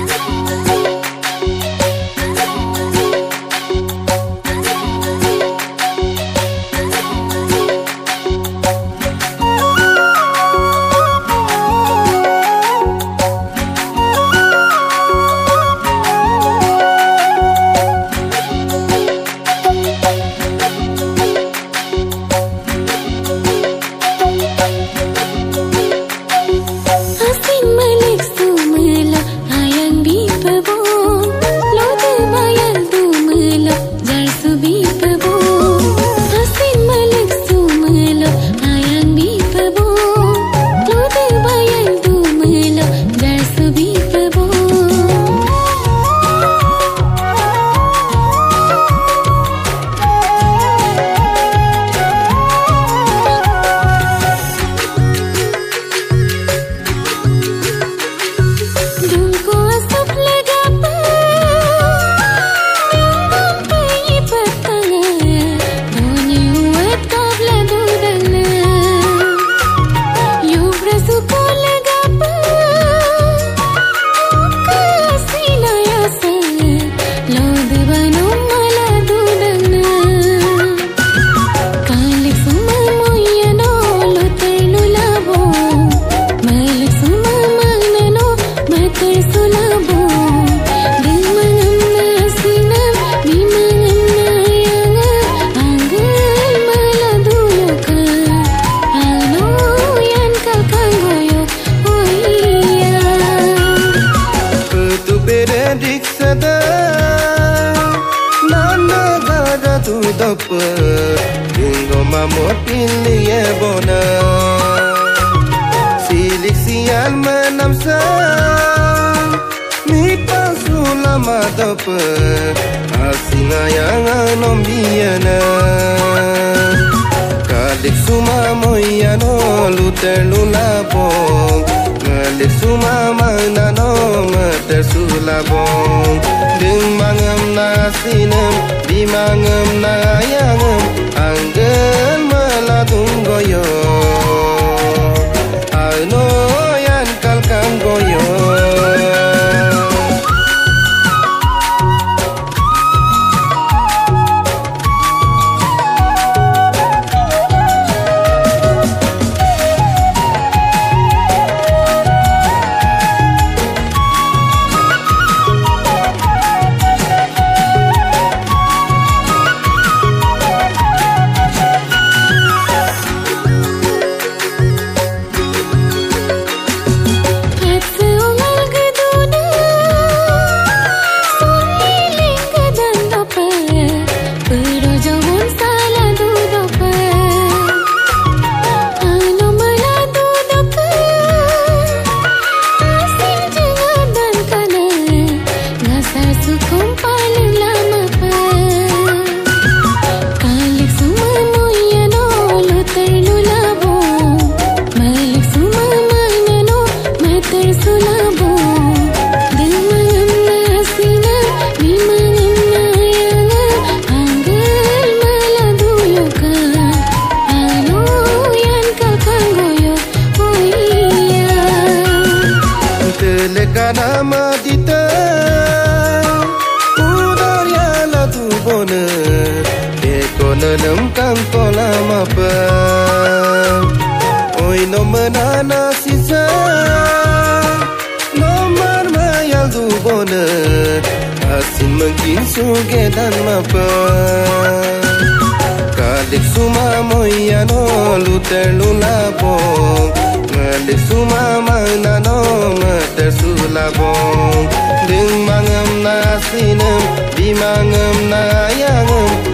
Ringo mamut pilih ya bona Silik sial menamsa Mi pasulama tope Asinga yang anom biana Kalik suma moyano luter lulabong Ngalik suma manano meter sulabong Deng mangam nasinem di mangam nayangam Anggen meladung goyo Ano yan kalkang goyo Nama dita Udar ya la tu bona Eko nanam kam kola mapa Oi no menana sisa Nomar mayal tu bona Asin mungkin suge dan mapa Kalik suma moyano luter lulabong Ngalik suma manano meter sulabong Deng mangam nasinem di mangam nayangam